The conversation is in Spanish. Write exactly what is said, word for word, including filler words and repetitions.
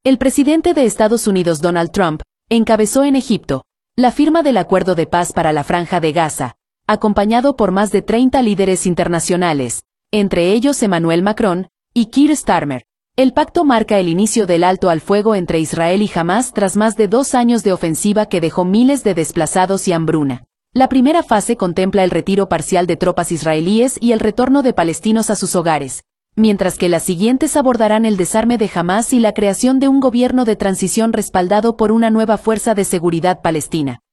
El presidente de Estados Unidos Donald Trump encabezó en Egipto la firma del Acuerdo de Paz para la Franja de Gaza, acompañado por más de treinta líderes internacionales, entre ellos Emmanuel Macron y Keir Starmer. El pacto marca el inicio del alto al fuego entre Israel y Hamás tras más de dos años de ofensiva que dejó miles de desplazados y hambruna. La primera fase contempla el retiro parcial de tropas israelíes y el retorno de palestinos a sus hogares, mientras que las siguientes abordarán el desarme de Hamás y la creación de un gobierno de transición respaldado por una nueva fuerza de seguridad palestina.